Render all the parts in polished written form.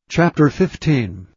Chapter 15.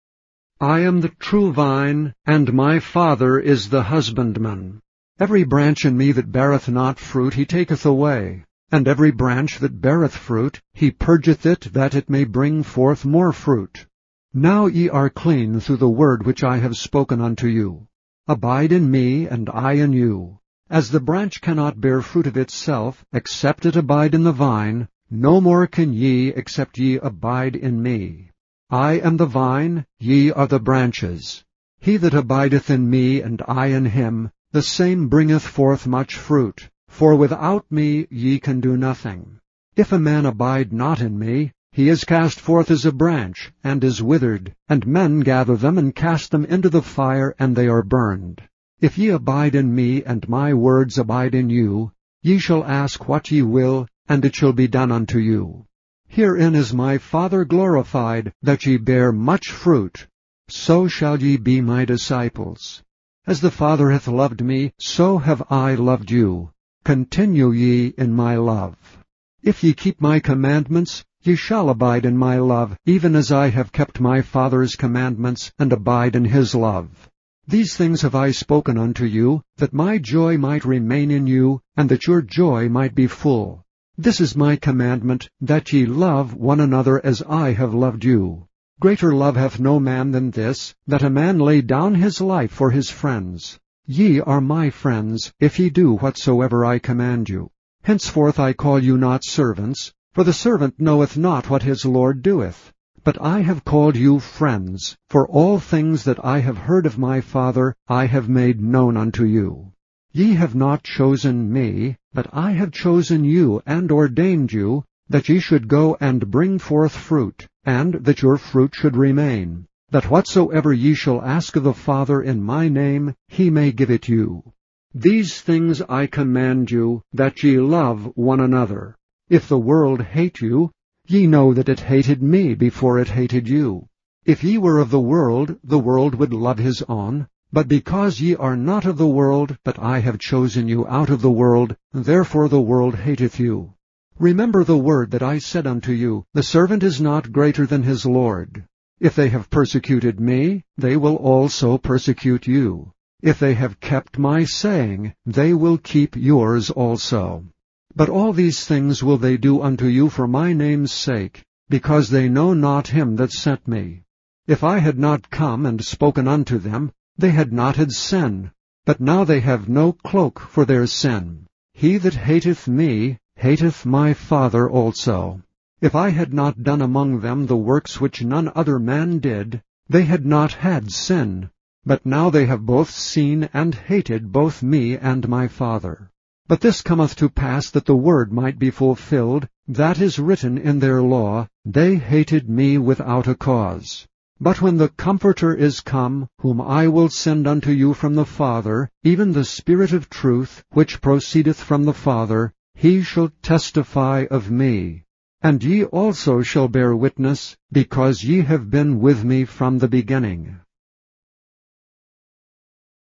I am the true vine, and my Father is the husbandman. Every branch in me that beareth not fruit he taketh away, and every branch that beareth fruit he purgeth it, that it may bring forth more fruit. Now ye are clean through the word which I have spoken unto you. Abide in me, and I in you. As the branch cannot bear fruit of itself, except it abide in the vine, no more can ye, except ye abide in me. I am the vine, ye are the branches. He that abideth in me, and I in him, the same bringeth forth much fruit. For without me ye can do nothing. If a man abide not in me, he is cast forth as a branch, and is withered, and men gather them, and cast them into the fire, and they are burned. If ye abide in me, and my words abide in you, ye shall ask what ye will, and it shall be done unto you. Herein is my Father glorified, that ye bear much fruit. So shall ye be my disciples. As the Father hath loved me, so have I loved you. Continue ye in my love. If ye keep my commandments, ye shall abide in my love, even as I have kept my Father's commandments, and abide in his love. These things have I spoken unto you, that my joy might remain in you, and that your joy might be full. This is my commandment, that ye love one another as I have loved you. Greater love hath no man than this, that a man lay down his life for his friends. Ye are my friends, if ye do whatsoever I command you. Henceforth I call you not servants, for the servant knoweth not what his Lord doeth. But I have called you friends, for all things that I have heard of my Father I have made known unto you. Ye have not chosen me, but I have chosen you, and ordained you, that ye should go and bring forth fruit, and that your fruit should remain, that whatsoever ye shall ask of the Father in my name, he may give it you. These things I command you, that ye love one another. If the world hate you, ye know that it hated me before it hated you. If ye were of the world would love his own. But because ye are not of the world, but I have chosen you out of the world, therefore the world hateth you. Remember the word that I said unto you, the servant is not greater than his Lord. If they have persecuted me, they will also persecute you. If they have kept my saying, they will keep yours also. But all these things will they do unto you for my name's sake, because they know not him that sent me. If I had not come and spoken unto them, they had not had sin, but now they have no cloak for their sin. He that hateth me hateth my Father also. If I had not done among them the works which none other man did, they had not had sin. But now they have both seen and hated both me and my Father. But this cometh to pass that the word might be fulfilled, that is written in their law, they hated me without a cause. But when the Comforter is come, whom I will send unto you from the Father, even the Spirit of truth, which proceedeth from the Father, he shall testify of me. And ye also shall bear witness, because ye have been with me from the beginning.